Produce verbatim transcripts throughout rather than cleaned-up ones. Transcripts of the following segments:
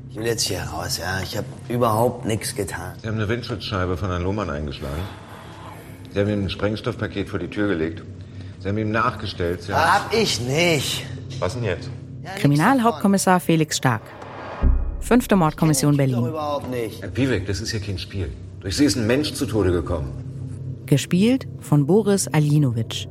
Ich will jetzt hier raus, ja. Ich habe überhaupt nichts getan. Sie haben eine Windschutzscheibe von Herrn Lohmann eingeschlagen. Sie haben ihm ein Sprengstoffpaket vor die Tür gelegt. Sie haben ihm nachgestellt. Sie Hab ich nicht. Was denn jetzt? Ja, Kriminalhauptkommissar Felix Stark. Fünfte Mordkommission Berlin. Überhaupt nicht. Herr Piwek, das ist hier kein Spiel. Durch Sie ist ein Mensch zu Tode gekommen. Gespielt von Boris Aljinovic.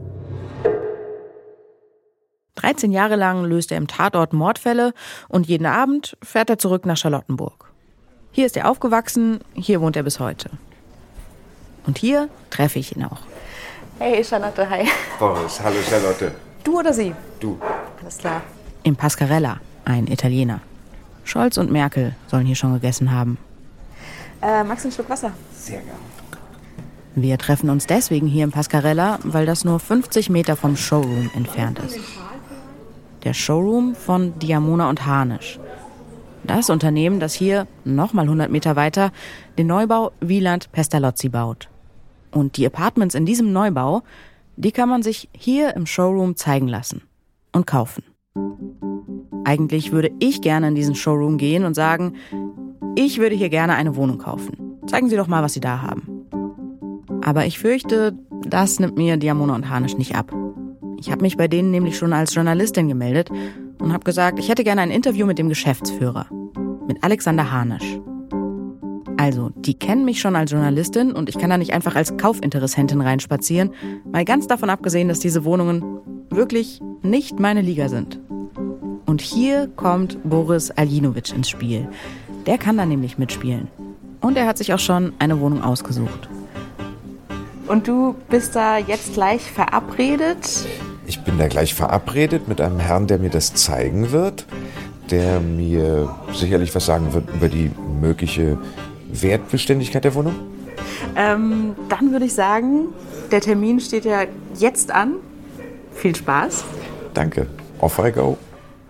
dreizehn Jahre lang löst er im Tatort Mordfälle und jeden Abend fährt er zurück nach Charlottenburg. Hier ist er aufgewachsen, hier wohnt er bis heute. Und hier treffe ich ihn auch. Hey Charlotte, hi. Boris, hallo Charlotte. Du oder sie? Du. Alles klar. Im Pascarella, ein Italiener. Scholz und Merkel sollen hier schon gegessen haben. Äh, magst du einen Schluck Wasser? Sehr gern. Wir treffen uns deswegen hier im Pascarella, weil das nur fünfzig Meter vom Showroom entfernt ist. Der Showroom von Diamona und Harnisch. Das Unternehmen, das hier, nochmal hundert Meter weiter, den Neubau Wieland Pestalozzi baut. Und die Apartments in diesem Neubau, die kann man sich hier im Showroom zeigen lassen und kaufen. Eigentlich würde ich gerne in diesen Showroom gehen und sagen, ich würde hier gerne eine Wohnung kaufen. Zeigen Sie doch mal, was Sie da haben. Aber ich fürchte, das nimmt mir Diamona und Harnisch nicht ab. Ich habe mich bei denen nämlich schon als Journalistin gemeldet und habe gesagt, ich hätte gerne ein Interview mit dem Geschäftsführer, mit Alexander Harnisch. Also, die kennen mich schon als Journalistin und ich kann da nicht einfach als Kaufinteressentin reinspazieren, mal ganz davon abgesehen, dass diese Wohnungen wirklich nicht meine Liga sind. Und hier kommt Boris Aljinovic ins Spiel. Der kann da nämlich mitspielen. Und er hat sich auch schon eine Wohnung ausgesucht. Und du bist da jetzt gleich verabredet? Ich bin da gleich verabredet mit einem Herrn, der mir das zeigen wird, der mir sicherlich was sagen wird über die mögliche Wertbeständigkeit der Wohnung. Ähm, dann würde ich sagen, der Termin steht ja jetzt an. Viel Spaß. Danke. Off I go.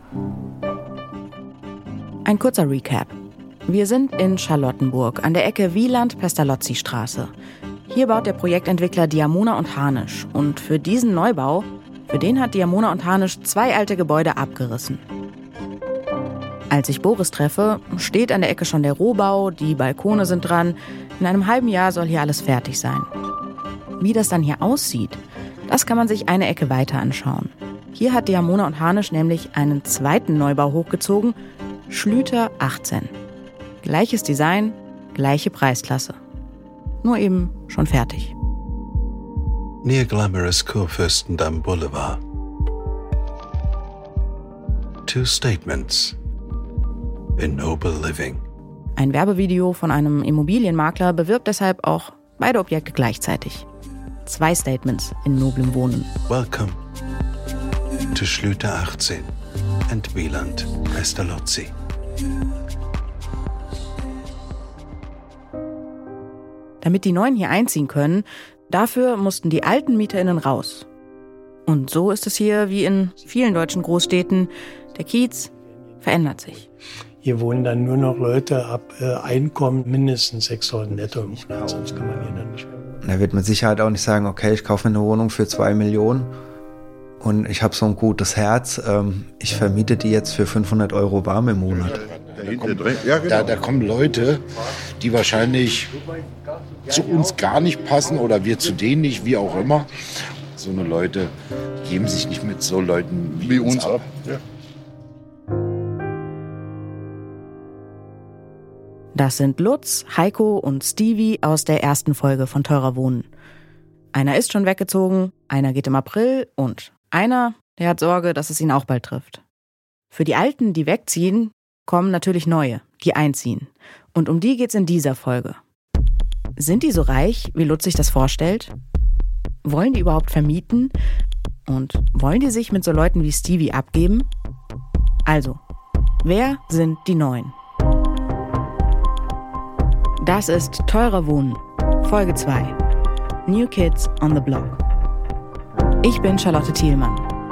Ein kurzer Recap. Wir sind in Charlottenburg an der Ecke Wieland-Pestalozzi-Straße. Hier baut der Projektentwickler Diamona und Harnisch. Und für diesen Neubau, für den hat Diamona und Harnisch zwei alte Gebäude abgerissen. Als ich Boris treffe, steht an der Ecke schon der Rohbau, die Balkone sind dran. In einem halben Jahr soll hier alles fertig sein. Wie das dann hier aussieht, das kann man sich eine Ecke weiter anschauen. Hier hat Diamona und Harnisch nämlich einen zweiten Neubau hochgezogen, Schlüter achtzehn. Gleiches Design, gleiche Preisklasse. Nur eben schon fertig. Near glamorous Kurfürstendamm Boulevard. Two statements in noble living. Ein Werbevideo von einem Immobilienmakler bewirbt deshalb auch beide Objekte gleichzeitig. Zwei Statements in noblem Wohnen. Welcome to Schlüter achtzehn and Wieland Pestalozzi. Damit die Neuen hier einziehen können, dafür mussten die alten MieterInnen raus. Und so ist es hier wie in vielen deutschen Großstädten. Der Kiez verändert sich. Hier wohnen dann nur noch Leute ab äh, Einkommen mindestens sechstausend netto im Monat, sonst kann man hier dann nicht mehr wohnen. Da wird mit Sicherheit auch nicht sagen, okay, ich kaufe mir eine Wohnung für zwei Millionen und ich habe so ein gutes Herz, ähm, ich vermiete die jetzt für fünfhundert Euro warm im Monat. Da, kommt, da, da kommen Leute, die wahrscheinlich zu uns gar nicht passen oder wir zu denen nicht, wie auch immer. So eine Leute geben sich nicht mit so Leuten wie, wie uns, uns ab. Ja. Das sind Lutz, Heiko und Stevie aus der ersten Folge von Teurer Wohnen. Einer ist schon weggezogen, einer geht im April und einer, der hat Sorge, dass es ihn auch bald trifft. Für die Alten, die wegziehen, kommen natürlich neue, die einziehen. Und um die geht's in dieser Folge. Sind die so reich, wie Lutz sich das vorstellt? Wollen die überhaupt vermieten? Und wollen die sich mit so Leuten wie Stevie abgeben? Also, wer sind die Neuen? Das ist Teurer Wohnen, Folge zwei. New Kids on the Block. Ich bin Charlotte Thielmann.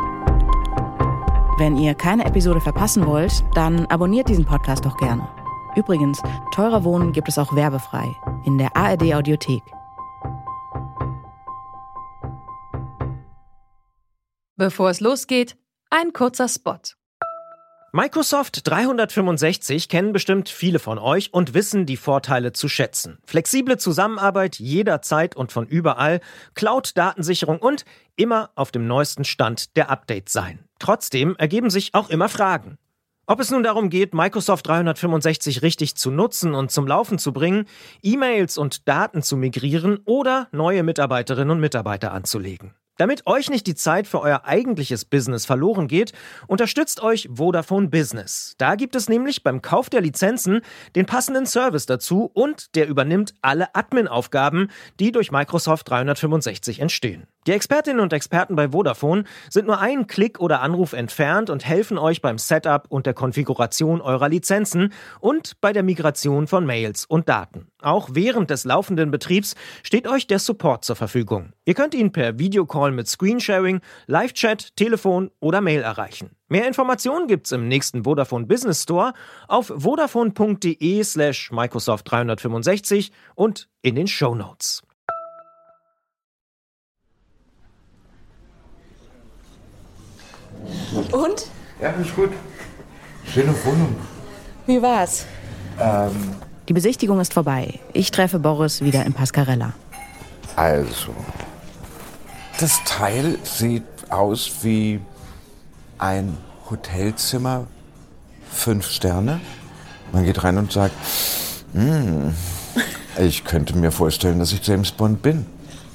Wenn ihr keine Episode verpassen wollt, dann abonniert diesen Podcast doch gerne. Übrigens, Teurer Wohnen gibt es auch werbefrei in der A R D Audiothek. Bevor es losgeht, ein kurzer Spot. Microsoft dreihundertfünfundsechzig kennen bestimmt viele von euch und wissen die Vorteile zu schätzen. Flexible Zusammenarbeit jederzeit und von überall, Cloud-Datensicherung und immer auf dem neuesten Stand der Updates sein. Trotzdem ergeben sich auch immer Fragen. Ob es nun darum geht, Microsoft dreihundertfünfundsechzig richtig zu nutzen und zum Laufen zu bringen, E-Mails und Daten zu migrieren oder neue Mitarbeiterinnen und Mitarbeiter anzulegen. Damit euch nicht die Zeit für euer eigentliches Business verloren geht, unterstützt euch Vodafone Business. Da gibt es nämlich beim Kauf der Lizenzen den passenden Service dazu und der übernimmt alle Admin-Aufgaben, die durch Microsoft dreihundertfünfundsechzig entstehen. Die Expertinnen und Experten bei Vodafone sind nur einen Klick oder Anruf entfernt und helfen euch beim Setup und der Konfiguration eurer Lizenzen und bei der Migration von Mails und Daten. Auch während des laufenden Betriebs steht euch der Support zur Verfügung. Ihr könnt ihn per Videocall mit Screensharing, Live-Chat, Telefon oder Mail erreichen. Mehr Informationen gibt's im nächsten Vodafone Business Store auf vodafone.de slash Microsoft dreihundertfünfundsechzig und in den Shownotes. Und? Ja, ist gut. Schöne Wohnung. Wie war's? Ähm, Die Besichtigung ist vorbei. Ich treffe Boris wieder in Pascarella. Also, das Teil sieht aus wie ein Hotelzimmer, fünf Sterne. Man geht rein und sagt, hm, ich könnte mir vorstellen, dass ich James Bond bin.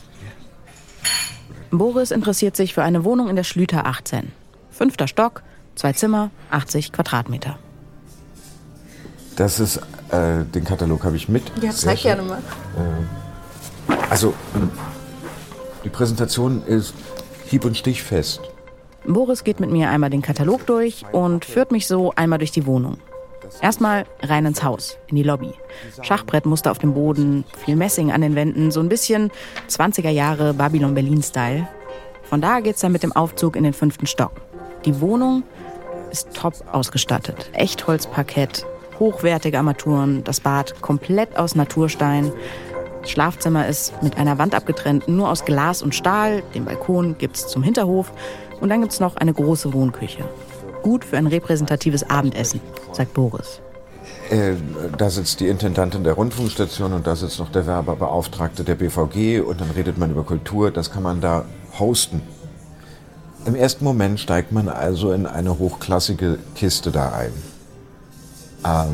Boris interessiert sich für eine Wohnung in der Schlüter achtzehn. Fünfter Stock, zwei Zimmer, achtzig Quadratmeter. Das ist, äh, den Katalog habe ich mit. Ja, zeig gerne mal. Äh, also, die Präsentation ist hieb- und stichfest. Boris geht mit mir einmal den Katalog durch und führt mich so einmal durch die Wohnung. Erstmal rein ins Haus, in die Lobby. Schachbrettmuster auf dem Boden, viel Messing an den Wänden, so ein bisschen zwanziger Jahre Babylon-Berlin-Style. Von da geht's dann mit dem Aufzug in den fünften Stock. Die Wohnung ist top ausgestattet. Echtholzparkett, hochwertige Armaturen, das Bad komplett aus Naturstein. Das Schlafzimmer ist mit einer Wand abgetrennt, nur aus Glas und Stahl. Den Balkon gibt's zum Hinterhof. Und dann gibt's noch eine große Wohnküche. Gut für ein repräsentatives Abendessen, sagt Boris. Äh, da sitzt die Intendantin der Rundfunkstation und da sitzt noch der Werbebeauftragte der B V G und dann redet man über Kultur. Das kann man da hosten. Im ersten Moment steigt man also in eine hochklassige Kiste da ein. Ähm,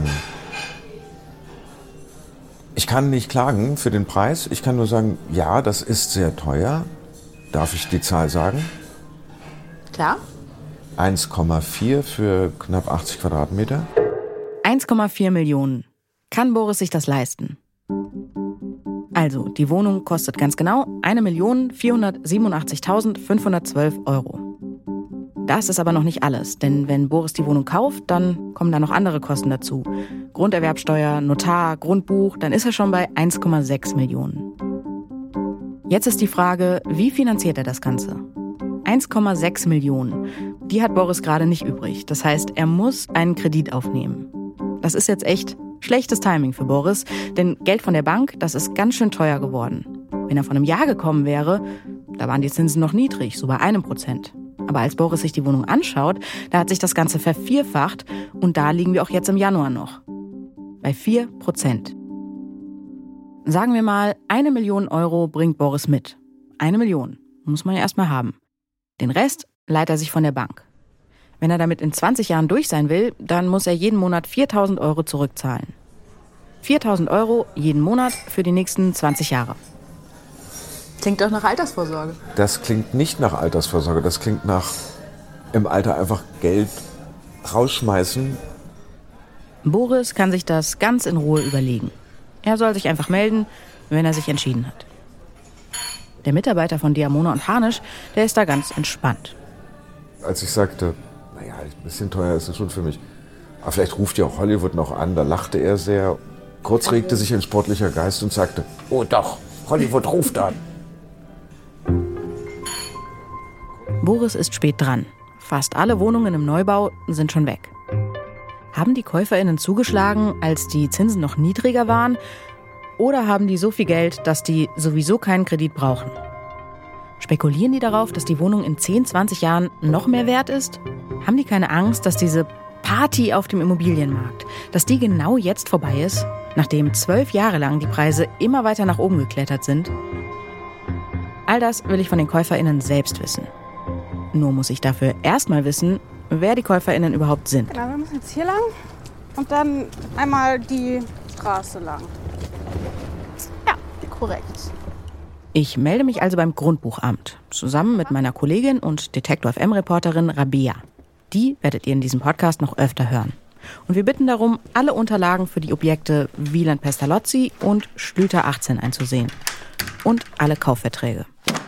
ich kann nicht klagen für den Preis. Ich kann nur sagen, ja, das ist sehr teuer. Darf ich die Zahl sagen? Klar. eins Komma vier für knapp achtzig Quadratmeter. eins Komma vier Millionen. Kann Boris sich das leisten? Also, die Wohnung kostet ganz genau eine Million vierhundertsiebenundachtzigtausendfünfhundertzwölf Euro. Das ist aber noch nicht alles, denn wenn Boris die Wohnung kauft, dann kommen da noch andere Kosten dazu. Grunderwerbsteuer, Notar, Grundbuch, dann ist er schon bei eins Komma sechs Millionen. Jetzt ist die Frage, wie finanziert er das Ganze? eins Komma sechs Millionen, die hat Boris gerade nicht übrig. Das heißt, er muss einen Kredit aufnehmen. Das ist jetzt echt schlechtes Timing für Boris, denn Geld von der Bank, das ist ganz schön teuer geworden. Wenn er vor einem Jahr gekommen wäre, da waren die Zinsen noch niedrig, so bei einem Prozent. Aber als Boris sich die Wohnung anschaut, da hat sich das Ganze vervierfacht und da liegen wir auch jetzt im Januar noch. Bei vier Prozent. Sagen wir mal, eine Million Euro bringt Boris mit. Eine Million. Muss man ja erstmal haben. Den Rest leiht er sich von der Bank. Wenn er damit in zwanzig Jahren durch sein will, dann muss er jeden Monat viertausend Euro zurückzahlen. viertausend Euro jeden Monat für die nächsten zwanzig Jahre. Klingt doch nach Altersvorsorge. Das klingt nicht nach Altersvorsorge, das klingt nach im Alter einfach Geld rausschmeißen. Boris kann sich das ganz in Ruhe überlegen. Er soll sich einfach melden, wenn er sich entschieden hat. Der Mitarbeiter von Diamona und Harnisch, der ist da ganz entspannt. Als ich sagte, naja, ein bisschen teuer ist es schon für mich, aber vielleicht ruft ja auch Hollywood noch an, da lachte er sehr. Kurz regte sich ein sportlicher Geist und sagte, oh doch, Hollywood ruft an. Boris ist spät dran. Fast alle Wohnungen im Neubau sind schon weg. Haben die KäuferInnen zugeschlagen, als die Zinsen noch niedriger waren? Oder haben die so viel Geld, dass die sowieso keinen Kredit brauchen? Spekulieren die darauf, dass die Wohnung in zehn, zwanzig Jahren noch mehr wert ist? Haben die keine Angst, dass diese Party auf dem Immobilienmarkt, dass die genau jetzt vorbei ist, nachdem zwölf Jahre lang die Preise immer weiter nach oben geklettert sind? All das will ich von den KäuferInnen selbst wissen. Nur muss ich dafür erstmal wissen, wer die KäuferInnen überhaupt sind. Genau, wir müssen jetzt hier lang und dann einmal die Straße lang. Ja, korrekt. Ich melde mich also beim Grundbuchamt, zusammen mit meiner Kollegin und Detektor F M-Reporterin Rabea. Die werdet ihr in diesem Podcast noch öfter hören. Und wir bitten darum, alle Unterlagen für die Objekte Wieland Pestalozzi und Schlüter achtzehn einzusehen. Und alle Kaufverträge.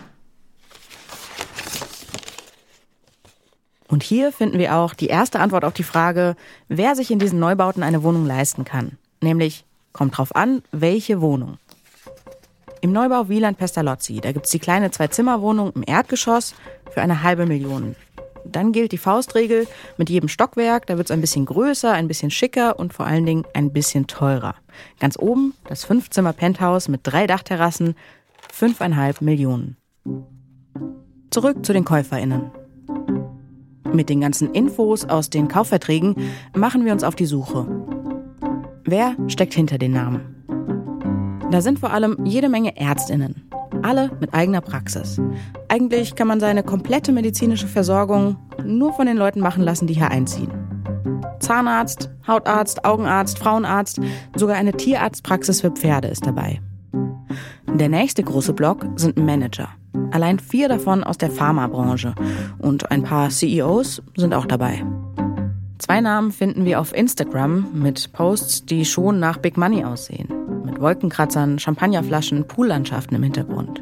Und hier finden wir auch die erste Antwort auf die Frage, wer sich in diesen Neubauten eine Wohnung leisten kann. Nämlich, kommt drauf an, welche Wohnung. Im Neubau Wieland Pestalozzi, da gibt's die kleine Zwei-Zimmer-Wohnung im Erdgeschoss für eine halbe Million. Dann gilt die Faustregel, mit jedem Stockwerk, da wird's ein bisschen größer, ein bisschen schicker und vor allen Dingen ein bisschen teurer. Ganz oben das Fünf-Zimmer-Penthouse mit drei Dachterrassen, fünfeinhalb Millionen. Zurück zu den KäuferInnen. Mit den ganzen Infos aus den Kaufverträgen machen wir uns auf die Suche. Wer steckt hinter den Namen? Da sind vor allem jede Menge ÄrztInnen. Alle mit eigener Praxis. Eigentlich kann man seine komplette medizinische Versorgung nur von den Leuten machen lassen, die hier einziehen. Zahnarzt, Hautarzt, Augenarzt, Frauenarzt, sogar eine Tierarztpraxis für Pferde ist dabei. Der nächste große Block sind Manager. Allein vier davon aus der Pharmabranche. Und ein paar C E Os sind auch dabei. Zwei Namen finden wir auf Instagram mit Posts, die schon nach Big Money aussehen. Mit Wolkenkratzern, Champagnerflaschen, Poollandschaften im Hintergrund.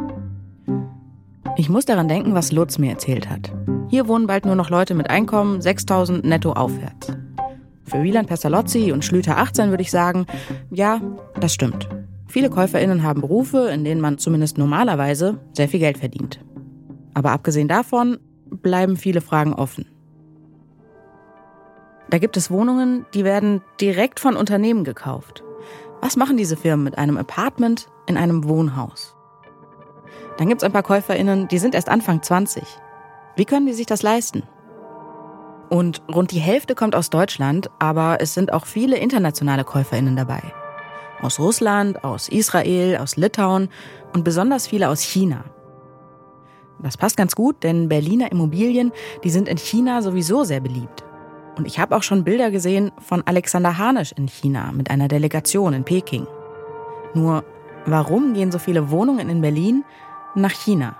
Ich muss daran denken, was Lutz mir erzählt hat. Hier wohnen bald nur noch Leute mit Einkommen sechstausend netto aufwärts. Für Wieland Pestalozzi und Schlüter achtzehn würde ich sagen, ja, das stimmt. Viele KäuferInnen haben Berufe, in denen man zumindest normalerweise sehr viel Geld verdient. Aber abgesehen davon bleiben viele Fragen offen. Da gibt es Wohnungen, die werden direkt von Unternehmen gekauft. Was machen diese Firmen mit einem Apartment in einem Wohnhaus? Dann gibt es ein paar KäuferInnen, die sind erst Anfang zwanzig. Wie können die sich das leisten? Und rund die Hälfte kommt aus Deutschland, aber es sind auch viele internationale KäuferInnen dabei. Aus Russland, aus Israel, aus Litauen und besonders viele aus China. Das passt ganz gut, denn Berliner Immobilien, die sind in China sowieso sehr beliebt. Und ich habe auch schon Bilder gesehen von Alexander Harnisch in China mit einer Delegation in Peking. Nur, warum gehen so viele Wohnungen in Berlin nach China?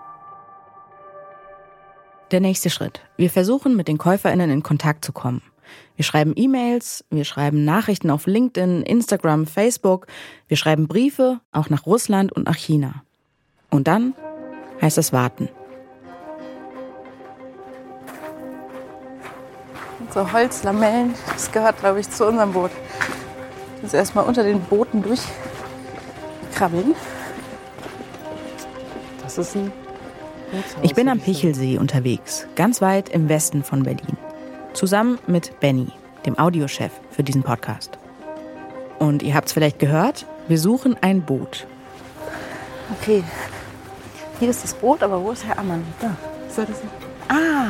Der nächste Schritt. Wir versuchen, mit den KäuferInnen in Kontakt zu kommen. Wir schreiben E-Mails, wir schreiben Nachrichten auf LinkedIn, Instagram, Facebook. Wir schreiben Briefe, auch nach Russland und nach China. Und dann heißt es warten. So Holzlamellen, das gehört, glaube ich, zu unserem Boot. Jetzt erstmal unter den Booten durchkrabbeln. Das ist ein Bootshaus. Ich bin am Pichelsee unterwegs, ganz weit im Westen von Berlin. Zusammen mit Benny, dem Audiochef für diesen Podcast. Und ihr habt es vielleicht gehört, wir suchen ein Boot. Okay, hier ist das Boot, aber wo ist Herr Ammann? Da. Soll das sein? Ah!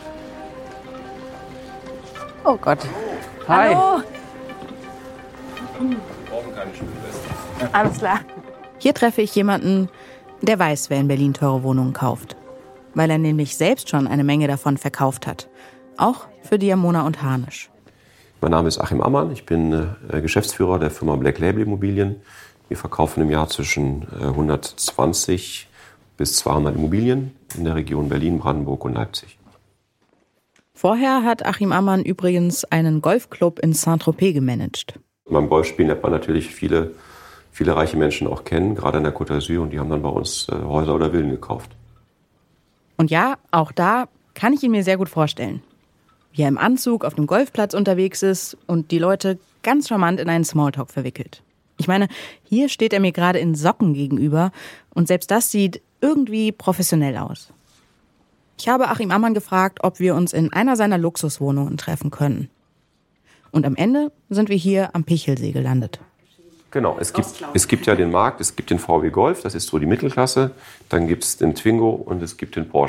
Oh Gott. Hi. Hallo. Wir brauchen keine Schwimmweste. Alles klar. Hier treffe ich jemanden, der weiß, wer in Berlin teure Wohnungen kauft. Weil er nämlich selbst schon eine Menge davon verkauft hat. Auch für Diamona und Harnisch. Mein Name ist Achim Ammann, ich bin äh, Geschäftsführer der Firma Black Label Immobilien. Wir verkaufen im Jahr zwischen äh, hundertzwanzig bis zweihundert Immobilien in der Region Berlin, Brandenburg und Leipzig. Vorher hat Achim Ammann übrigens einen Golfclub in Saint-Tropez gemanagt. Beim Golfspielen lernt man natürlich viele, viele reiche Menschen auch kennen, gerade an der Côte d'Azur, und die haben dann bei uns äh, Häuser oder Villen gekauft. Und ja, auch da kann ich ihn mir sehr gut vorstellen. Wie er im Anzug auf dem Golfplatz unterwegs ist und die Leute ganz charmant in einen Smalltalk verwickelt. Ich meine, hier steht er mir gerade in Socken gegenüber und selbst das sieht irgendwie professionell aus. Ich habe Achim Ammann gefragt, ob wir uns in einer seiner Luxuswohnungen treffen können. Und am Ende sind wir hier am Pichelsee gelandet. Genau, es gibt, es gibt ja den Markt, es gibt den V W Golf, das ist so die Mittelklasse, dann gibt es den Twingo und es gibt den Porsche.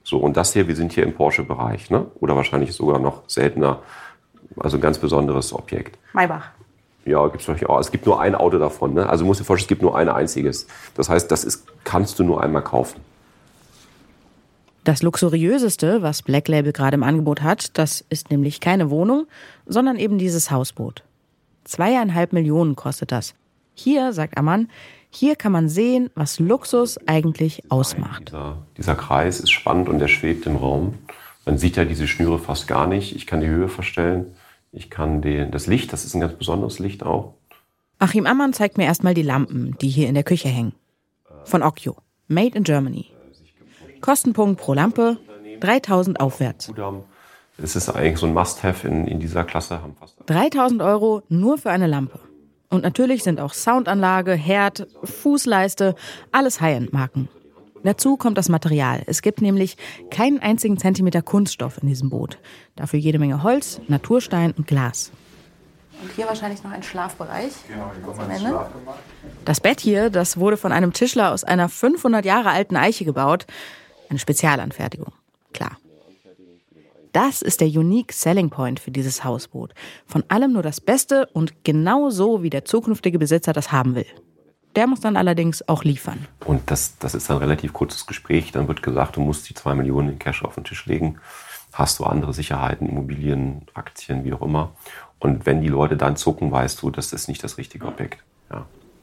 So, und das hier, wir sind hier im Porsche-Bereich, ne? Oder wahrscheinlich sogar noch seltener, also ein ganz besonderes Objekt. Maybach. Ja, gibt's natürlich auch. Es gibt nur ein Auto davon, ne? Also du musst dir vorstellen, es gibt nur ein einziges. Das heißt, das ist, kannst du nur einmal kaufen. Das Luxuriöseste, was Black Label gerade im Angebot hat, das ist nämlich keine Wohnung, sondern eben dieses Hausboot. Zweieinhalb Millionen kostet das. Hier, sagt Ammann, hier kann man sehen, was Luxus eigentlich ausmacht. Dieser, dieser Kreis ist spannend und der schwebt im Raum. Man sieht ja diese Schnüre fast gar nicht. Ich kann die Höhe verstellen. Ich kann den, das Licht, das ist ein ganz besonderes Licht auch. Achim Ammann zeigt mir erstmal die Lampen, die hier in der Küche hängen. Von Okkio, made in Germany. Kostenpunkt pro Lampe dreitausend aufwärts. Das ist eigentlich so ein Must-have in, in dieser Klasse. dreitausend Euro nur für eine Lampe. Und natürlich sind auch Soundanlage, Herd, Fußleiste, alles High-End-Marken. Dazu kommt das Material. Es gibt nämlich keinen einzigen Zentimeter Kunststoff in diesem Boot. Dafür jede Menge Holz, Naturstein und Glas. Und hier wahrscheinlich noch ein Schlafbereich. Genau, hier am Ende. Das Bett hier, das wurde von einem Tischler aus einer fünfhundert Jahre alten Eiche gebaut. Eine Spezialanfertigung, klar. Das ist der Unique Selling Point für dieses Hausboot. Von allem nur das Beste und genau so, wie der zukünftige Besitzer das haben will. Der muss dann allerdings auch liefern. Und das, das ist ein relativ kurzes Gespräch. Dann wird gesagt, du musst die zwei Millionen in Cash auf den Tisch legen. Hast du andere Sicherheiten, Immobilien, Aktien, wie auch immer. Und wenn die Leute dann zucken, weißt du, das ist nicht das richtige Objekt. Ja.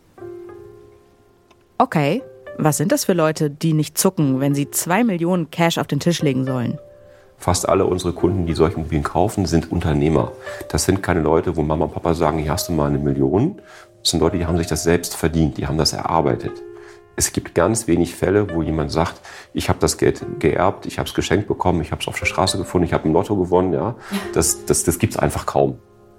Okay, was sind das für Leute, die nicht zucken, wenn sie zwei Millionen Cash auf den Tisch legen sollen? Fast alle unsere Kunden, die solche Immobilien kaufen, sind Unternehmer. Das sind keine Leute, wo Mama und Papa sagen, hier hast du mal eine Million. Das sind Leute, die haben sich das selbst verdient, die haben das erarbeitet. Es gibt ganz wenig Fälle, wo jemand sagt, ich habe das Geld geerbt, ich habe es geschenkt bekommen, ich habe es auf der Straße gefunden, ich habe ein Lotto gewonnen. Ja, das, das, das gibt es einfach kaum.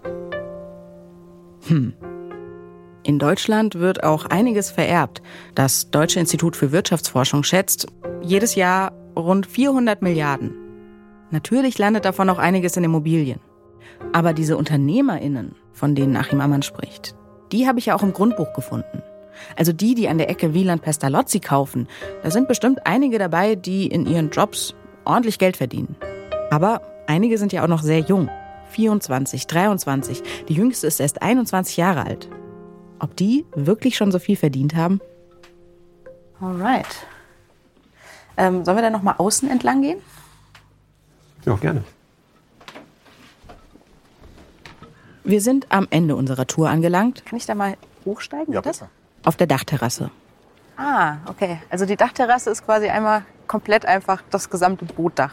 Hm. In Deutschland wird auch einiges vererbt. Das Deutsche Institut für Wirtschaftsforschung schätzt jedes Jahr rund vierhundert Milliarden. Natürlich landet davon auch einiges in Immobilien. Aber diese UnternehmerInnen, von denen Achim Ammann spricht, die habe ich ja auch im Grundbuch gefunden. Also die, die an der Ecke Wieland-Pestalozzi kaufen, da sind bestimmt einige dabei, die in ihren Jobs ordentlich Geld verdienen. Aber einige sind ja auch noch sehr jung. vierundzwanzig, dreiundzwanzig. Die jüngste ist erst einundzwanzig Jahre alt. Ob die wirklich schon so viel verdient haben? Alright. Ähm, sollen wir dann noch mal außen entlang gehen? Ja, gerne. Wir sind am Ende unserer Tour angelangt. Kann ich da mal hochsteigen? Ja, das? bitte. Auf der Dachterrasse. Ah, okay. Also die Dachterrasse ist quasi einmal komplett einfach das gesamte Bootdach.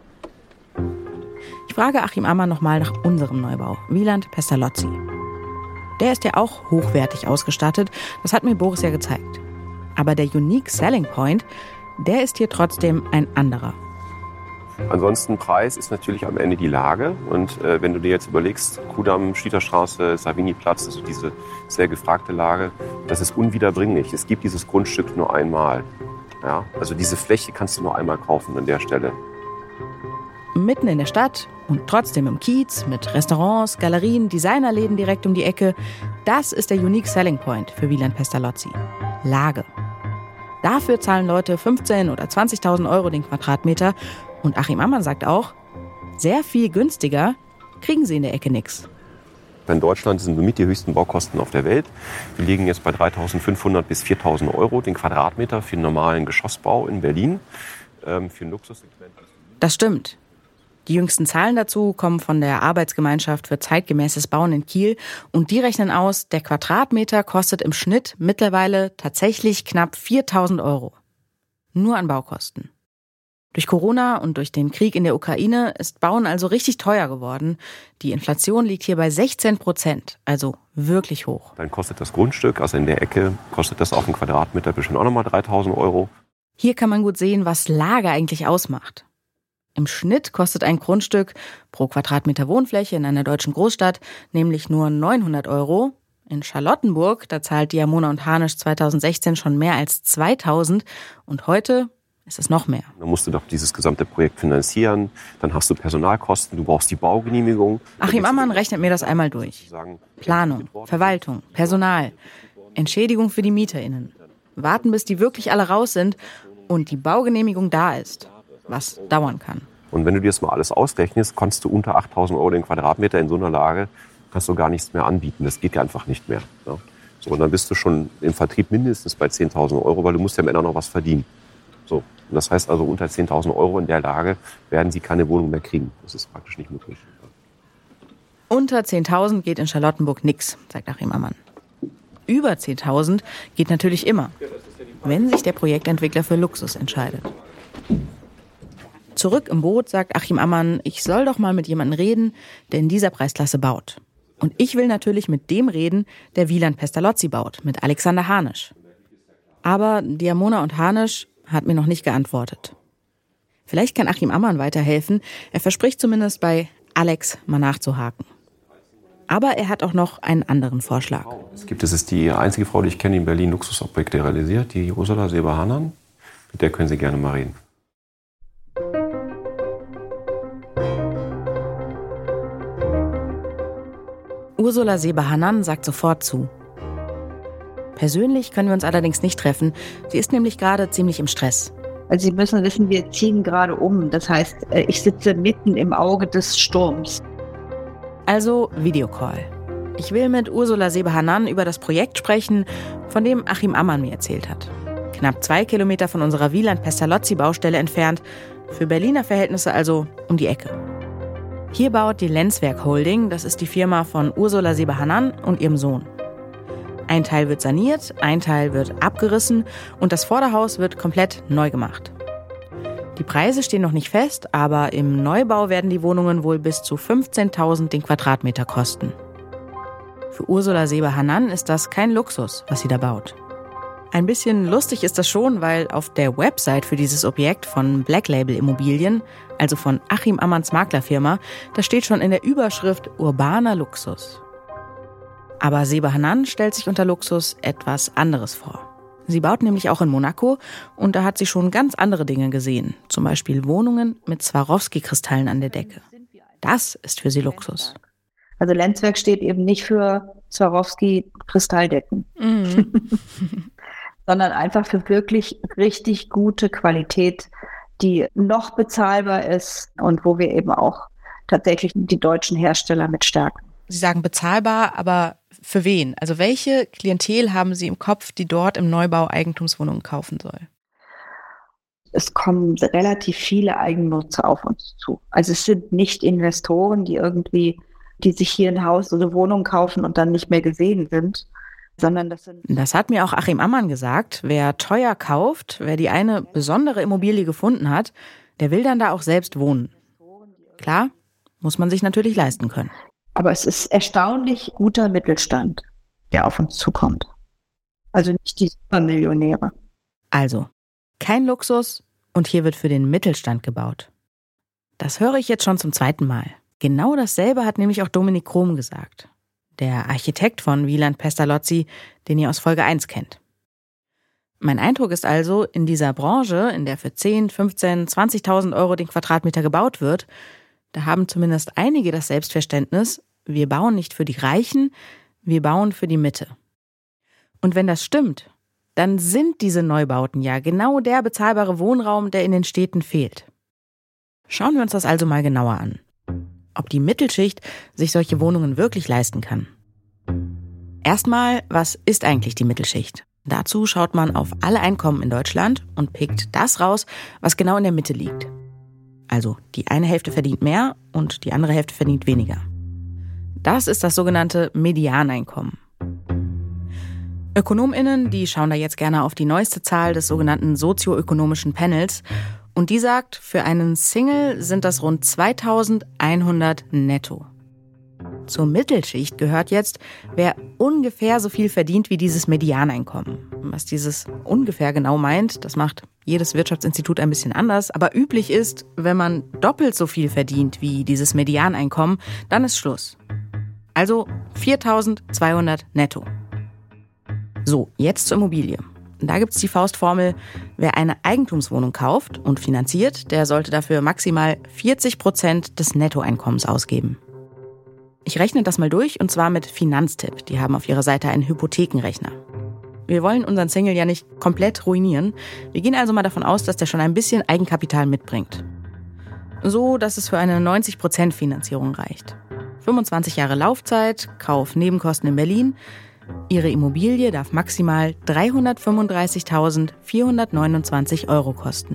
Ich frage Achim Ammann nochmal nach unserem Neubau, Wieland-Pestalozzi. Der ist ja auch hochwertig ausgestattet, das hat mir Boris ja gezeigt. Aber der Unique Selling Point, der ist hier trotzdem ein anderer. Ansonsten Preis ist natürlich am Ende die Lage. Und äh, wenn du dir jetzt überlegst, Kudamm, Schlieterstraße, Savigny-Platz, also diese sehr gefragte Lage, das ist unwiederbringlich. Es gibt dieses Grundstück nur einmal. Ja? Also diese Fläche kannst du nur einmal kaufen an der Stelle. Mitten in der Stadt und trotzdem im Kiez mit Restaurants, Galerien, Designerläden direkt um die Ecke. Das ist der Unique Selling Point für Wieland-Pestalozzi. Lage. Dafür zahlen Leute fünfzehntausend oder zwanzigtausend Euro den Quadratmeter. Und Achim Ammann sagt auch, sehr viel günstiger kriegen sie in der Ecke nichts. In Deutschland sind wir mit die höchsten Baukosten auf der Welt. Wir liegen jetzt bei dreitausendfünfhundert bis viertausend Euro den Quadratmeter für einen normalen Geschossbau in Berlin. Ähm, für ein Luxussegment. Das stimmt. Die jüngsten Zahlen dazu kommen von der Arbeitsgemeinschaft für zeitgemäßes Bauen in Kiel. Und die rechnen aus, der Quadratmeter kostet im Schnitt mittlerweile tatsächlich knapp viertausend Euro. Nur an Baukosten. Durch Corona und durch den Krieg in der Ukraine ist Bauen also richtig teuer geworden. Die Inflation liegt hier bei sechzehn Prozent, also wirklich hoch. Dann kostet das Grundstück, also in der Ecke, kostet das auf einen Quadratmeter bestimmt auch nochmal dreitausend Euro. Hier kann man gut sehen, was Lage eigentlich ausmacht. Im Schnitt kostet ein Grundstück pro Quadratmeter Wohnfläche in einer deutschen Großstadt nämlich nur neunhundert Euro. In Charlottenburg, da zahlt Diamona und Harnisch zweitausendsechzehn schon mehr als zweitausend und heute ist es noch mehr. Dann musst du doch dieses gesamte Projekt finanzieren, dann hast du Personalkosten, du brauchst die Baugenehmigung. Achim Ammann rechnet mir das einmal durch. Planung, Verwaltung, Personal, Entschädigung für die MieterInnen. Warten, bis die wirklich alle raus sind und die Baugenehmigung da ist. was dauern kann. Und wenn du dir das mal alles ausrechnest, kannst du unter achttausend Euro den Quadratmeter in so einer Lage, kannst du gar nichts mehr anbieten. Das geht ja einfach nicht mehr. Ja. So, und dann bist du schon im Vertrieb mindestens bei zehntausend Euro, weil du musst ja am Ende noch was verdienen. So. Und das heißt also, unter zehntausend Euro in der Lage werden sie keine Wohnung mehr kriegen. Das ist praktisch nicht möglich. Unter zehntausend geht in Charlottenburg nix, sagt Achim Ammann. Über zehntausend geht natürlich immer, wenn sich der Projektentwickler für Luxus entscheidet. Zurück im Boot sagt Achim Ammann, ich soll doch mal mit jemandem reden, der in dieser Preisklasse baut. Und ich will natürlich mit dem reden, der Wieland Pestalozzi baut, mit Alexander Harnisch. Aber Diamona und Harnisch hat mir noch nicht geantwortet. Vielleicht kann Achim Ammann weiterhelfen. Er verspricht zumindest bei Alex mal nachzuhaken. Aber er hat auch noch einen anderen Vorschlag. Es gibt, es ist die einzige Frau, die ich kenne, die in Berlin Luxusobjekte realisiert, die Ursula Seber-Hannan. Mit der können Sie gerne mal reden. Ursula Seber-Hannan sagt sofort zu. Persönlich können wir uns allerdings nicht treffen. Sie ist nämlich gerade ziemlich im Stress. Also Sie müssen wissen, wir ziehen gerade um. Das heißt, ich sitze mitten im Auge des Sturms. Also Videocall. Ich will mit Ursula Seber-Hannan über das Projekt sprechen, von dem Achim Ammann mir erzählt hat. Knapp zwei Kilometer von unserer Wieland Pestalozzi-Baustelle entfernt. Für Berliner Verhältnisse also um die Ecke. Hier baut die Lenzwerk Holding, das ist die Firma von Ursula Seber-Hannan und ihrem Sohn. Ein Teil wird saniert, ein Teil wird abgerissen und das Vorderhaus wird komplett neu gemacht. Die Preise stehen noch nicht fest, aber im Neubau werden die Wohnungen wohl bis zu fünfzehntausend den Quadratmeter kosten. Für Ursula Seber-Hannan ist das kein Luxus, was sie da baut. Ein bisschen lustig ist das schon, weil auf der Website für dieses Objekt von Black Label Immobilien, also von Achim Ammanns Maklerfirma, da steht schon in der Überschrift urbaner Luxus. Aber Seber-Hannan stellt sich unter Luxus etwas anderes vor. Sie baut nämlich auch in Monaco und da hat sie schon ganz andere Dinge gesehen. Zum Beispiel Wohnungen mit Swarovski-Kristallen an der Decke. Das ist für sie Luxus. Also Lenzwerk steht eben nicht für Swarovski-Kristalldecken. Mhm. Sondern einfach für wirklich richtig gute Qualität, die noch bezahlbar ist und wo wir eben auch tatsächlich die deutschen Hersteller mit stärken. Sie sagen bezahlbar, aber für wen? Also welche Klientel haben Sie im Kopf, die dort im Neubau Eigentumswohnungen kaufen soll? Es kommen relativ viele Eigennutzer auf uns zu. Also es sind nicht Investoren, die irgendwie, die sich hier ein Haus oder eine Wohnung kaufen und dann nicht mehr gesehen sind, sondern das sind... Das hat mir auch Achim Ammann gesagt. Wer teuer kauft, wer die eine besondere Immobilie gefunden hat, der will dann da auch selbst wohnen. Klar, muss man sich natürlich leisten können. Aber es ist erstaunlich guter Mittelstand, der auf uns zukommt. Also nicht die Supermillionäre. Also, kein Luxus und hier wird für den Mittelstand gebaut. Das höre ich jetzt schon zum zweiten Mal. Genau dasselbe hat nämlich auch Dominik Krom gesagt. Der Architekt von Wieland Pestalozzi, den ihr aus Folge eins kennt. Mein Eindruck ist also, in dieser Branche, in der für zehn, fünfzehn, zwanzigtausend Euro den Quadratmeter gebaut wird, da haben zumindest einige das Selbstverständnis, wir bauen nicht für die Reichen, wir bauen für die Mitte. Und wenn das stimmt, dann sind diese Neubauten ja genau der bezahlbare Wohnraum, der in den Städten fehlt. Schauen wir uns das also mal genauer an. Ob die Mittelschicht sich solche Wohnungen wirklich leisten kann. Erstmal, was ist eigentlich die Mittelschicht? Dazu schaut man auf alle Einkommen in Deutschland und pickt das raus, was genau in der Mitte liegt. Also die eine Hälfte verdient mehr und die andere Hälfte verdient weniger. Das ist das sogenannte Medianeinkommen. ÖkonomInnen, die schauen da jetzt gerne auf die neueste Zahl des sogenannten sozioökonomischen Panels. Und die sagt, für einen Single sind das rund zweitausendeinhundert netto. Zur Mittelschicht gehört jetzt, wer ungefähr so viel verdient wie dieses Medianeinkommen. Was dieses ungefähr genau meint, das macht jedes Wirtschaftsinstitut ein bisschen anders. Aber üblich ist, wenn man doppelt so viel verdient wie dieses Medianeinkommen, dann ist Schluss. Also viertausendzweihundert netto. So, jetzt zur Immobilie. Da gibt's die Faustformel, wer eine Eigentumswohnung kauft und finanziert, der sollte dafür maximal vierzig Prozent des Nettoeinkommens ausgeben. Ich rechne das mal durch und zwar mit Finanztipp. Die haben auf ihrer Seite einen Hypothekenrechner. Wir wollen unseren Single ja nicht komplett ruinieren. Wir gehen also mal davon aus, dass der schon ein bisschen Eigenkapital mitbringt. So, dass es für eine neunzig Prozent Finanzierung reicht. fünfundzwanzig Jahre Laufzeit, Kauf Nebenkosten in Berlin. Ihre Immobilie darf maximal dreihundertfünfunddreißigtausendvierhundertneunundzwanzig Euro kosten.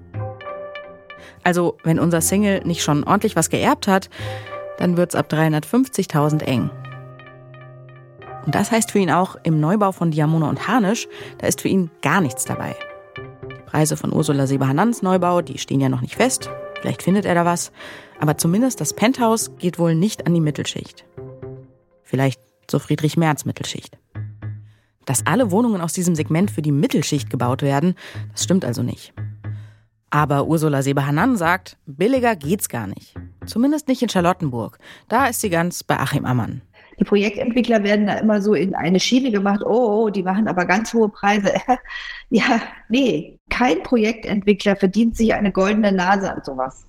Also, wenn unser Single nicht schon ordentlich was geerbt hat, dann wird's ab dreihundertfünfzigtausend eng. Und das heißt für ihn auch, im Neubau von Diamona und Harnisch, da ist für ihn gar nichts dabei. Die Preise von Ursula Seber-Hanans Neubau, die stehen ja noch nicht fest. Vielleicht findet er da was. Aber zumindest das Penthouse geht wohl nicht an die Mittelschicht. Vielleicht zur Friedrich Merz Mittelschicht. Dass alle Wohnungen aus diesem Segment für die Mittelschicht gebaut werden, das stimmt also nicht. Aber Ursula Seber-Hanan sagt, billiger geht's gar nicht. Zumindest nicht in Charlottenburg. Da ist sie ganz bei Achim Ammann. Die Projektentwickler werden da immer so in eine Schiene gemacht, oh, oh, die machen aber ganz hohe Preise. Ja, nee, kein Projektentwickler verdient sich eine goldene Nase an sowas.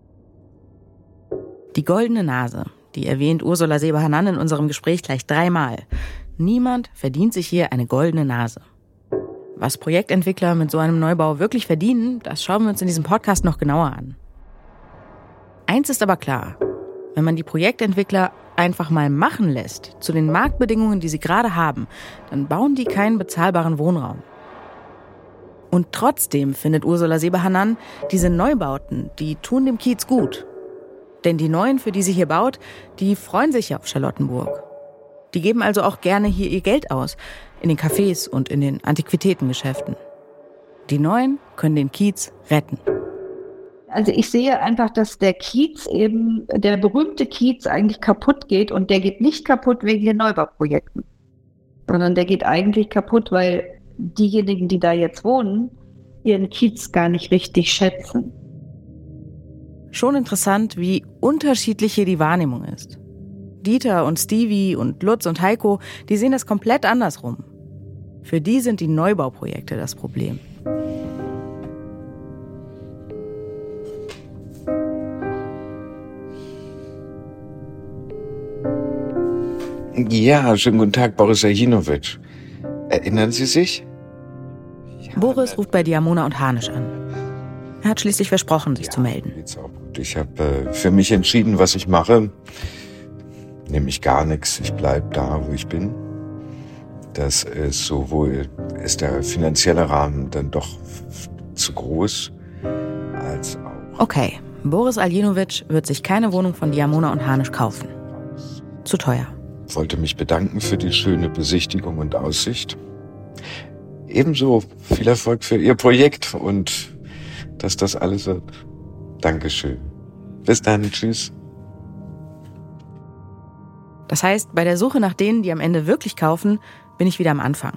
Die goldene Nase, die erwähnt Ursula Seber-Hanan in unserem Gespräch gleich dreimal. Niemand verdient sich hier eine goldene Nase. Was Projektentwickler mit so einem Neubau wirklich verdienen, das schauen wir uns in diesem Podcast noch genauer an. Eins ist aber klar, wenn man die Projektentwickler einfach mal machen lässt, zu den Marktbedingungen, die sie gerade haben, dann bauen die keinen bezahlbaren Wohnraum. Und trotzdem findet Ursula Seber-Hanan, diese Neubauten, die tun dem Kiez gut. Denn die Neuen, für die sie hier baut, die freuen sich ja auf Charlottenburg. Die geben also auch gerne hier ihr Geld aus, in den Cafés und in den Antiquitätengeschäften. Die Neuen können den Kiez retten. Also ich sehe einfach, dass der Kiez eben, der berühmte Kiez eigentlich kaputt geht und der geht nicht kaputt wegen den Neubauprojekten, sondern der geht eigentlich kaputt, weil diejenigen, die da jetzt wohnen, ihren Kiez gar nicht richtig schätzen. Schon interessant, wie unterschiedlich hier die Wahrnehmung ist. Dieter und Stevie und Lutz und Heiko, die sehen das komplett andersrum. Für die sind die Neubauprojekte das Problem. Ja, schönen guten Tag, Boris Aljinowitsch. Erinnern Sie sich? Boris ruft bei Diamona und Harnisch an. Er hat schließlich versprochen, sich ja, zu melden. Ich habe äh, für mich entschieden, was ich mache. Nämlich gar nichts. Ich bleib da, wo ich bin. Das ist sowohl ist der finanzielle Rahmen dann doch zu groß, als auch... Okay, Boris Aljinowitsch wird sich keine Wohnung von Diamona und Harnisch kaufen. Zu teuer. Ich wollte mich bedanken für die schöne Besichtigung und Aussicht. Ebenso viel Erfolg für Ihr Projekt und dass das alles wird. Dankeschön. Bis dann. Tschüss. Das heißt, bei der Suche nach denen, die am Ende wirklich kaufen, bin ich wieder am Anfang.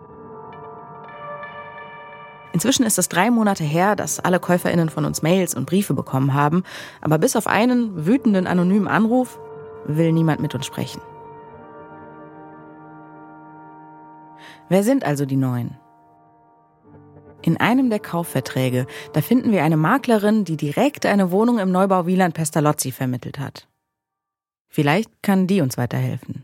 Inzwischen ist es drei Monate her, dass alle KäuferInnen von uns Mails und Briefe bekommen haben, aber bis auf einen wütenden anonymen Anruf will niemand mit uns sprechen. Wer sind also die Neuen? In einem der Kaufverträge, da finden wir eine Maklerin, die direkt eine Wohnung im Neubau Wieland-Pestalozzi vermittelt hat. Vielleicht kann die uns weiterhelfen.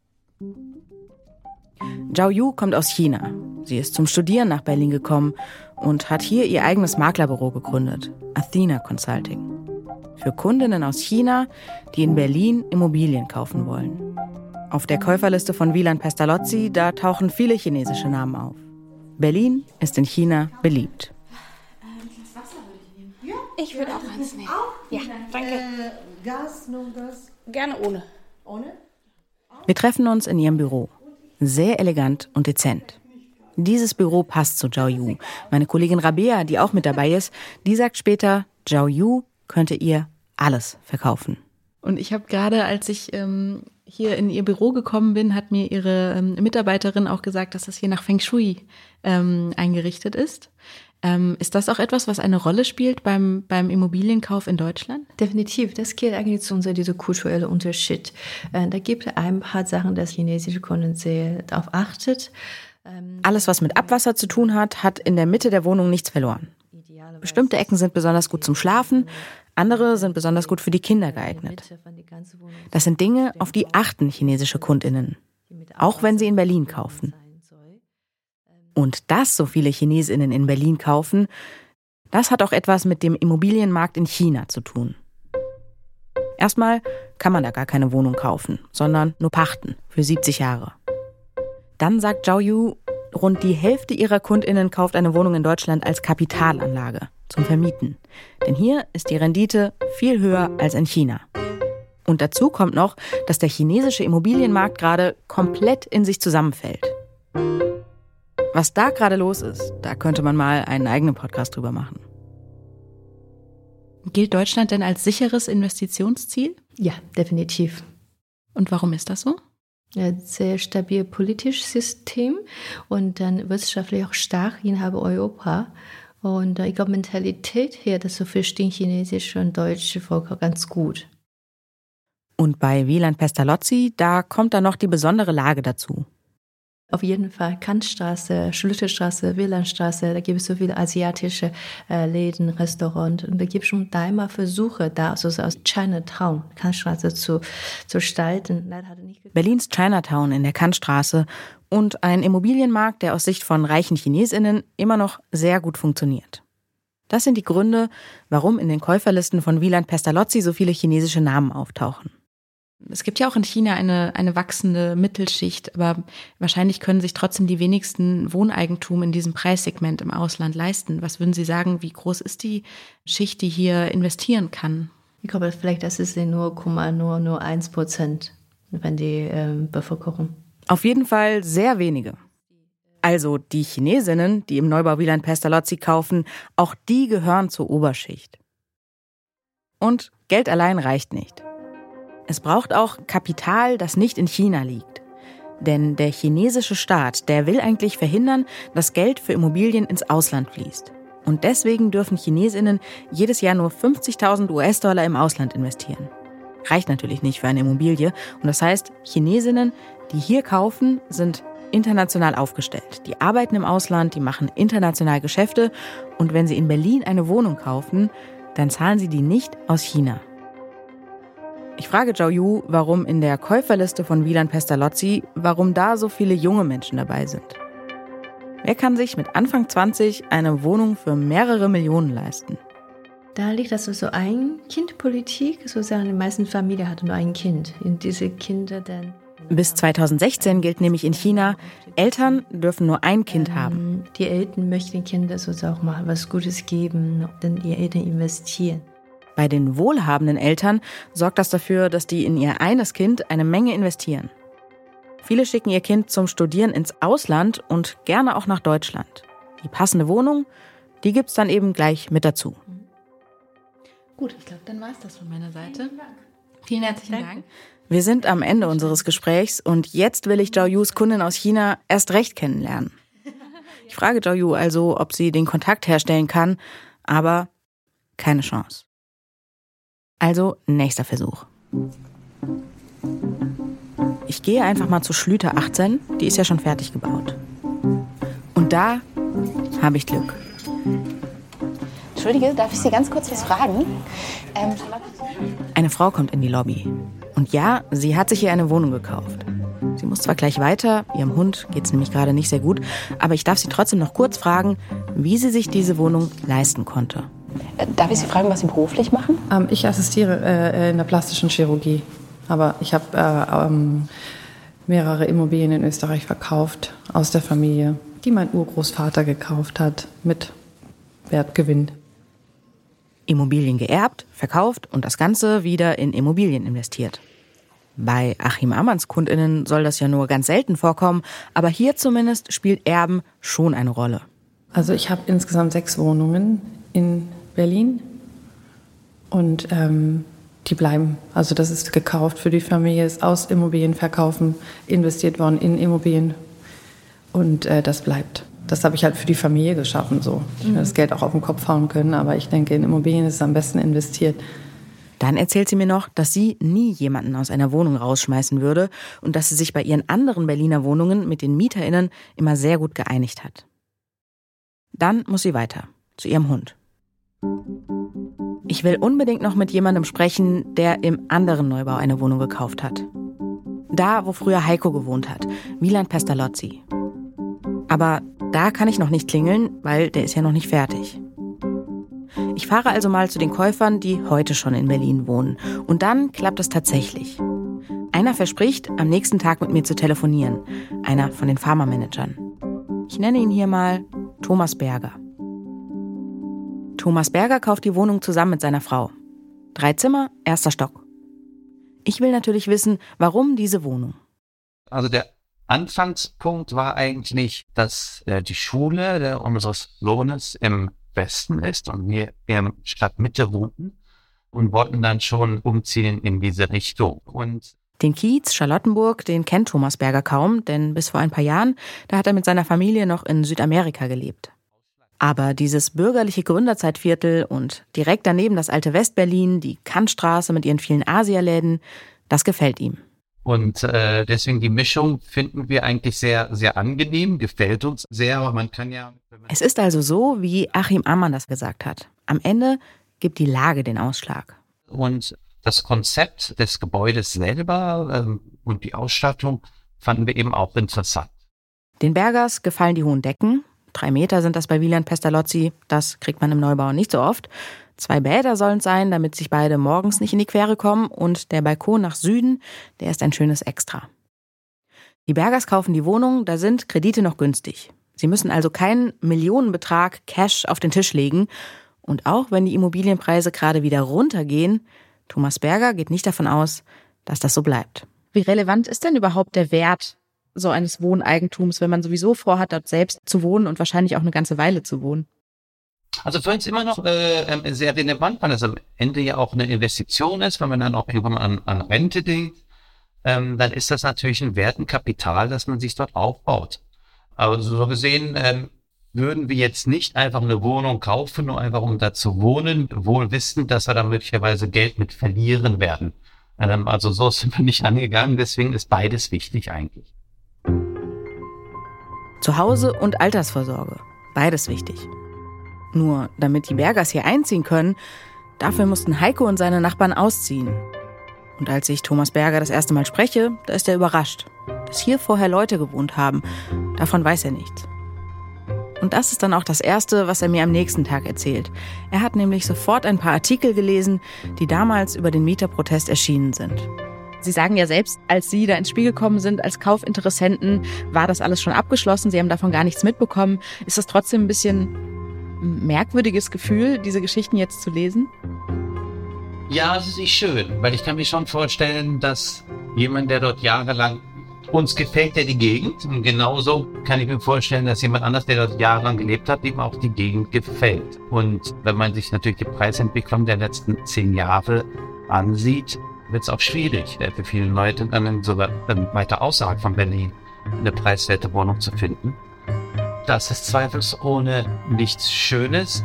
Zhao Yu kommt aus China. Sie ist zum Studieren nach Berlin gekommen und hat hier ihr eigenes Maklerbüro gegründet, Athena Consulting. Für Kundinnen aus China, die in Berlin Immobilien kaufen wollen. Auf der Käuferliste von Wieland-Pestalozzi, da tauchen viele chinesische Namen auf. Berlin ist in China beliebt. Ich würde auch eins nehmen. Ja, danke. Äh, Gas, no Gas? Gerne ohne. Ohne? Wir treffen uns in ihrem Büro. Sehr elegant und dezent. Dieses Büro passt zu Zhao Yu. Meine Kollegin Rabea, die auch mit dabei ist, die sagt später, Zhao Yu könnte ihr alles verkaufen. Und ich habe gerade, als ich ähm, hier in ihr Büro gekommen bin, hat mir ihre ähm, Mitarbeiterin auch gesagt, dass das hier nach Feng Shui ähm, eingerichtet ist. Ähm, ist das auch etwas, was eine Rolle spielt beim, beim Immobilienkauf in Deutschland? Definitiv. Das geht eigentlich zu unser dieser kulturelle Unterschied. Äh, da gibt es ein paar Sachen, dass chinesische Kunden sehr darauf achtet. Ähm, Alles, was mit Abwasser zu tun hat, hat in der Mitte der Wohnung nichts verloren. Bestimmte Ecken sind besonders gut zum Schlafen, andere sind besonders gut für die Kinder geeignet. Das sind Dinge, auf die achten chinesische KundInnen, auch wenn sie in Berlin kaufen. Und dass so viele Chinesinnen in Berlin kaufen, das hat auch etwas mit dem Immobilienmarkt in China zu tun. Erstmal kann man da gar keine Wohnung kaufen, sondern nur pachten für siebzig Jahre. Dann sagt Zhao Yu, rund die Hälfte ihrer KundInnen kauft eine Wohnung in Deutschland als Kapitalanlage zum Vermieten. Denn hier ist die Rendite viel höher als in China. Und dazu kommt noch, dass der chinesische Immobilienmarkt gerade komplett in sich zusammenfällt. Was da gerade los ist, da könnte man mal einen eigenen Podcast drüber machen. Gilt Deutschland denn als sicheres Investitionsziel? Ja, definitiv. Und warum ist das so? Ein sehr stabil politisches System und dann wirtschaftlich auch stark innerhalb Europa. Und ich glaube, Mentalität hier, das so verstehen chinesische und deutsche Volk ganz gut. Und bei Wieland Pestalozzi, da kommt dann noch die besondere Lage dazu. Auf jeden Fall Kantstraße, Schlüsselstraße, Wielandstraße, da gibt es so viele asiatische äh, Läden, Restaurants. Und da gibt es schon dreimal Versuche, da so aus Chinatown, Kantstraße zu, zu gestalten. Leider hat er nicht geklappt. Berlins Chinatown in der Kantstraße und ein Immobilienmarkt, der aus Sicht von reichen ChinesInnen immer noch sehr gut funktioniert. Das sind die Gründe, warum in den Käuferlisten von Wieland Pestalozzi so viele chinesische Namen auftauchen. Es gibt ja auch in China eine, eine wachsende Mittelschicht, aber wahrscheinlich können sich trotzdem die wenigsten Wohneigentum in diesem Preissegment im Ausland leisten. Was würden Sie sagen, wie groß ist die Schicht, die hier investieren kann? Ich glaube, vielleicht das ist nur, nur, nur eins Prozent, wenn die äh, Bevölkerung. Auf jeden Fall sehr wenige. Also die Chinesinnen, die im Neubau Wieland Pestalozzi kaufen, auch die gehören zur Oberschicht. Und Geld allein reicht nicht. Es braucht auch Kapital, das nicht in China liegt. Denn der chinesische Staat, der will eigentlich verhindern, dass Geld für Immobilien ins Ausland fließt. Und deswegen dürfen Chinesinnen jedes Jahr nur fünfzigtausend US-Dollar im Ausland investieren. Reicht natürlich nicht für eine Immobilie. Und das heißt, Chinesinnen, die hier kaufen, sind international aufgestellt. Die arbeiten im Ausland, die machen international Geschäfte. Und wenn sie in Berlin eine Wohnung kaufen, dann zahlen sie die nicht aus China. Ich frage Zhao Yu, warum in der Käuferliste von Wieland Pestalozzi, warum da so viele junge Menschen dabei sind. Wer kann sich mit Anfang zwanzig eine Wohnung für mehrere Millionen leisten? Da liegt das so Ein-Kind-Politik, sozusagen die meisten Familien hatten nur ein Kind. Und diese Kinder dann... Bis zweitausendsechzehn gilt nämlich in China, Eltern dürfen nur ein Kind haben. Die Eltern möchten den Kindern sozusagen auch mal was Gutes geben, dann die Eltern investieren. Bei den wohlhabenden Eltern sorgt das dafür, dass die in ihr eines Kind eine Menge investieren. Viele schicken ihr Kind zum Studieren ins Ausland und gerne auch nach Deutschland. Die passende Wohnung, die gibt's dann eben gleich mit dazu. Gut, ich glaube, dann war es das von meiner Seite. Vielen herzlichen Dank. Wir sind am Ende unseres Gesprächs und jetzt will ich Zhao Yus Kundin aus China erst recht kennenlernen. Ich frage Zhao Yu also, ob sie den Kontakt herstellen kann, aber keine Chance. Also nächster Versuch. Ich gehe einfach mal zu Schlüter achtzehn, die ist ja schon fertig gebaut. Und da habe ich Glück. Entschuldige, darf ich Sie ganz kurz was fragen? Ähm, Eine Frau kommt in die Lobby. Und ja, sie hat sich hier eine Wohnung gekauft. Sie muss zwar gleich weiter, ihrem Hund geht's nämlich gerade nicht sehr gut, aber ich darf sie trotzdem noch kurz fragen, wie sie sich diese Wohnung leisten konnte. Darf ich Sie fragen, was Sie beruflich machen? Ähm, ich assistiere äh, in der plastischen Chirurgie. Aber ich habe äh, ähm, mehrere Immobilien in Österreich verkauft, aus der Familie, die mein Urgroßvater gekauft hat, mit Wertgewinn. Immobilien geerbt, verkauft und das Ganze wieder in Immobilien investiert. Bei Achim Ammanns KundInnen soll das ja nur ganz selten vorkommen, aber hier zumindest spielt Erben schon eine Rolle. Also ich habe insgesamt sechs Wohnungen in Berlin und ähm, die bleiben. Also das ist gekauft für die Familie, ist aus Immobilienverkaufen investiert worden in Immobilien und äh, das bleibt. Das habe ich halt für die Familie geschaffen so. Ich hätte das Geld auch auf den Kopf hauen können, aber ich denke, in Immobilien ist es am besten investiert. Dann erzählt sie mir noch, dass sie nie jemanden aus einer Wohnung rausschmeißen würde und dass sie sich bei ihren anderen Berliner Wohnungen mit den MieterInnen immer sehr gut geeinigt hat. Dann muss sie weiter, zu ihrem Hund. Ich will unbedingt noch mit jemandem sprechen, der im anderen Neubau eine Wohnung gekauft hat. Da, wo früher Heiko gewohnt hat, Wieland Pestalozzi. Aber Da kann ich noch nicht klingeln, weil der ist ja noch nicht fertig. Ich fahre also mal zu den Käufern, die heute schon in Berlin wohnen. Und dann klappt es tatsächlich. Einer verspricht, am nächsten Tag mit mir zu telefonieren. Einer von den Pharma-Managern. Ich nenne ihn hier mal Thomas Berger. Thomas Berger kauft die Wohnung zusammen mit seiner Frau. Drei Zimmer, erster Stock. Ich will natürlich wissen, warum diese Wohnung. Also der Anfangspunkt war eigentlich, dass äh, die Schule der, unseres Sohnes im Westen ist und wir in Stadtmitte wohnten und wollten dann schon umziehen in diese Richtung. Und den Kiez Charlottenburg, den kennt Thomas Berger kaum, denn bis vor ein paar Jahren, da hat er mit seiner Familie noch in Südamerika gelebt. Aber dieses bürgerliche Gründerzeitviertel und direkt daneben das alte Westberlin, die Kantstraße mit ihren vielen Asialäden, das gefällt ihm. Und äh, deswegen die Mischung finden wir eigentlich sehr, sehr angenehm, gefällt uns sehr, aber man kann ja... Es ist also so, wie Achim Ammann das gesagt hat. Am Ende gibt die Lage den Ausschlag. Und das Konzept des Gebäudes selber ähm, und die Ausstattung fanden wir eben auch interessant. Den Bergers gefallen die hohen Decken. Drei Meter sind das bei Wieland Pestalozzi. Das kriegt man im Neubau nicht so oft. Zwei Bäder sollen es sein, damit sich beide morgens nicht in die Quere kommen. Und der Balkon nach Süden, der ist ein schönes Extra. Die Bergers kaufen die Wohnung, da sind Kredite noch günstig. Sie müssen also keinen Millionenbetrag Cash auf den Tisch legen. Und auch wenn die Immobilienpreise gerade wieder runtergehen, Thomas Berger geht nicht davon aus, dass das so bleibt. Wie relevant ist denn überhaupt der Wert so eines Wohneigentums, wenn man sowieso vorhat, dort selbst zu wohnen und wahrscheinlich auch eine ganze Weile zu wohnen? Also für uns immer noch äh, sehr relevant, weil es am Ende ja auch eine Investition ist, wenn man dann auch irgendwann an, an Rente denkt, ähm, dann ist das natürlich ein Wert, ein Kapital, das man sich dort aufbaut. Also so gesehen ähm, würden wir jetzt nicht einfach eine Wohnung kaufen, nur einfach um da zu wohnen, wohl wissend, dass wir da möglicherweise Geld mit verlieren werden. Ähm, also so sind wir nicht angegangen, deswegen ist beides wichtig eigentlich. Zuhause und Altersvorsorge, beides wichtig. Nur damit die Bergers hier einziehen können, dafür mussten Heiko und seine Nachbarn ausziehen. Und als ich Thomas Berger das erste Mal spreche, da ist er überrascht, dass hier vorher Leute gewohnt haben. Davon weiß er nichts. Und das ist dann auch das Erste, was er mir am nächsten Tag erzählt. Er hat nämlich sofort ein paar Artikel gelesen, die damals über den Mieterprotest erschienen sind. Sie sagen ja selbst, als Sie da ins Spiel gekommen sind als Kaufinteressenten, war das alles schon abgeschlossen. Sie haben davon gar nichts mitbekommen. Ist das trotzdem ein bisschen ein merkwürdiges Gefühl, diese Geschichten jetzt zu lesen? Ja, es ist nicht schön, weil ich kann mir schon vorstellen, dass jemand, der dort jahrelang, uns gefällt ja die Gegend, und genauso kann ich mir vorstellen, dass jemand anders, der dort jahrelang gelebt hat, ihm auch die Gegend gefällt. Und wenn man sich natürlich die Preisentwicklung der letzten zehn Jahre ansieht, wird es auch schwierig, für viele Leute dann sogar weiter außerhalb von Berlin eine preiswerte Wohnung zu finden. Das ist zweifelsohne nichts Schönes.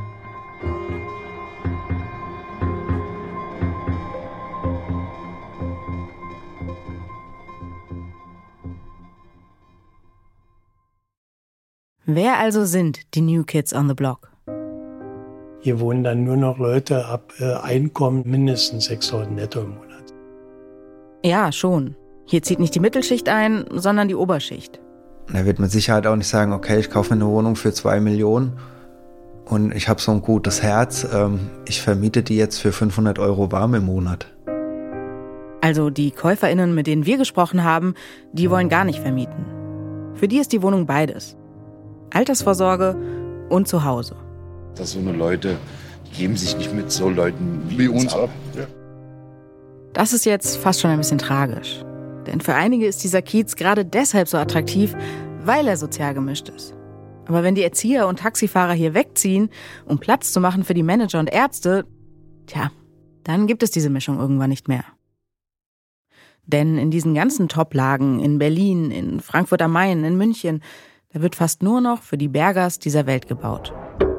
Wer also sind die New Kids on the Block? Hier wohnen dann nur noch Leute ab äh, Einkommen mindestens sechstausend netto im Monat. Ja, schon. Hier zieht nicht die Mittelschicht ein, sondern die Oberschicht. Er wird mit Sicherheit auch nicht sagen, okay, ich kaufe eine Wohnung für zwei Millionen und ich habe so ein gutes Herz, ähm, ich vermiete die jetzt für fünfhundert Euro warm im Monat. Also die KäuferInnen, mit denen wir gesprochen haben, die wollen gar nicht vermieten. Für die ist die Wohnung beides. Altersvorsorge und Zuhause. Dass so eine Leute geben sich nicht mit so Leuten wie, wie uns ab. Ja. Das ist jetzt fast schon ein bisschen tragisch. Denn für einige ist dieser Kiez gerade deshalb so attraktiv, weil er sozial gemischt ist. Aber wenn die Erzieher und Taxifahrer hier wegziehen, um Platz zu machen für die Manager und Ärzte, tja, dann gibt es diese Mischung irgendwann nicht mehr. Denn in diesen ganzen Top-Lagen in Berlin, in Frankfurt am Main, in München, da wird fast nur noch für die Bergers dieser Welt gebaut.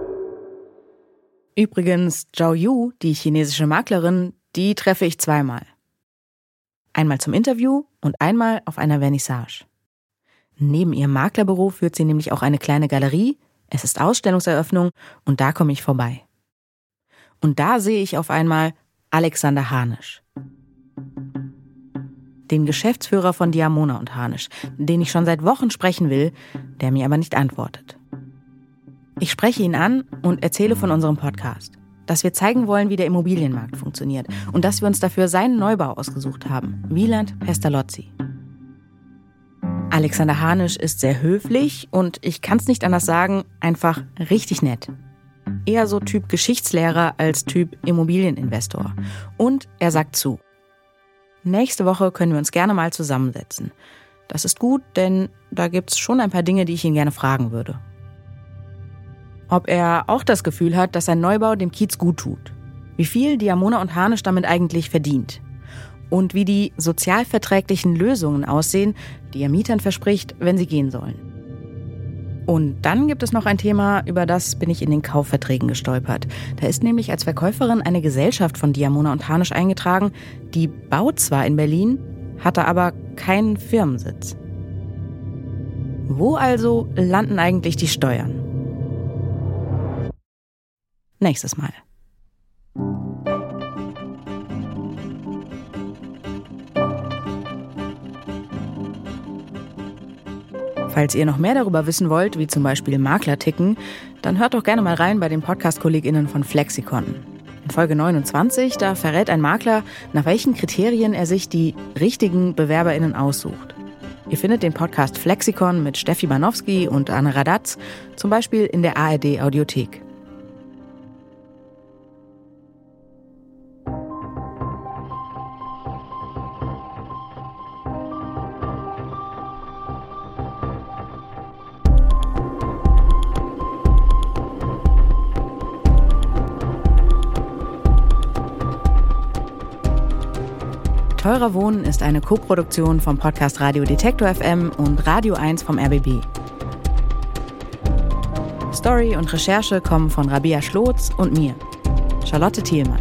Übrigens, Zhao Yu, die chinesische Maklerin, die treffe ich zweimal. Einmal zum Interview und einmal auf einer Vernissage. Neben ihrem Maklerbüro führt sie nämlich auch eine kleine Galerie, es ist Ausstellungseröffnung und da komme ich vorbei. Und da sehe ich auf einmal Alexander Harnisch. Den Geschäftsführer von Diamona und Harnisch, den ich schon seit Wochen sprechen will, der mir aber nicht antwortet. Ich spreche ihn an und erzähle von unserem Podcast, dass wir zeigen wollen, wie der Immobilienmarkt funktioniert und dass wir uns dafür seinen Neubau ausgesucht haben, Wieland Pestalozzi. Alexander Hanisch ist sehr höflich und ich kann es nicht anders sagen, einfach richtig nett. Eher so Typ Geschichtslehrer als Typ Immobilieninvestor. Und er sagt zu. Nächste Woche können wir uns gerne mal zusammensetzen. Das ist gut, denn da gibt's schon ein paar Dinge, die ich ihn gerne fragen würde. Ob er auch das Gefühl hat, dass sein Neubau dem Kiez gut tut. Wie viel Diamona und Hanisch damit eigentlich verdient. Und wie die sozialverträglichen Lösungen aussehen, die er Mietern verspricht, wenn sie gehen sollen. Und dann gibt es noch ein Thema, über das bin ich in den Kaufverträgen gestolpert. Da ist nämlich als Verkäuferin eine Gesellschaft von Diamona und Hanisch eingetragen, die baut zwar in Berlin, hatte aber keinen Firmensitz. Wo also landen eigentlich die Steuern? Nächstes Mal. Falls ihr noch mehr darüber wissen wollt, wie zum Beispiel Makler ticken, dann hört doch gerne mal rein bei den Podcast-KollegInnen von Flexikon. In Folge neunundzwanzig, da verrät ein Makler, nach welchen Kriterien er sich die richtigen BewerberInnen aussucht. Ihr findet den Podcast Flexikon mit Steffi Banowski und Anne Radatz, zum Beispiel in der A R D-Audiothek. Teurer Wohnen ist eine Koproduktion vom Podcast Radio Detektor F M und Radio eins vom R B B. Story und Recherche kommen von Rabea Schlotz und mir, Charlotte Thielmann.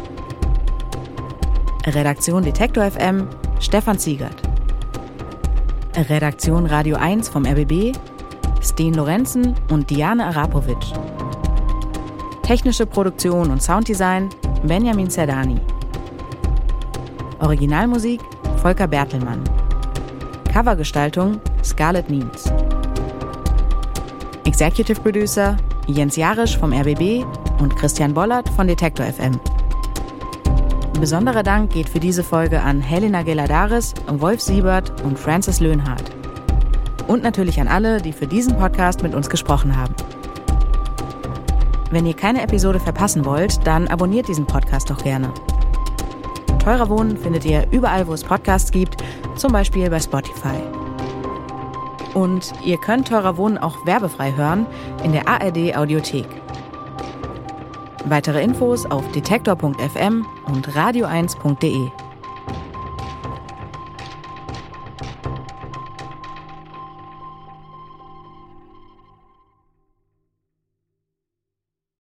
Redaktion Detektor F M, Stefan Ziegert. Redaktion Radio eins vom R B B, Sten Lorenzen und Diane Arapovic. Technische Produktion und Sounddesign, Benjamin Zerdani. Originalmusik Volker Bertelmann. Covergestaltung Scarlett Niens. Executive Producer Jens Jarisch vom R B B und Christian Bollert von Detektor F M. Besonderer Dank geht für diese Folge an Helena Geladaris, Wolf Siebert und Francis Löhnhardt. Und natürlich an alle, die für diesen Podcast mit uns gesprochen haben. Wenn ihr keine Episode verpassen wollt, dann abonniert diesen Podcast doch gerne. Teurer Wohnen findet ihr überall, wo es Podcasts gibt, zum Beispiel bei Spotify. Und ihr könnt Teurer Wohnen auch werbefrei hören in der A R D-Audiothek. Weitere Infos auf detektor punkt f m und radio eins punkt de.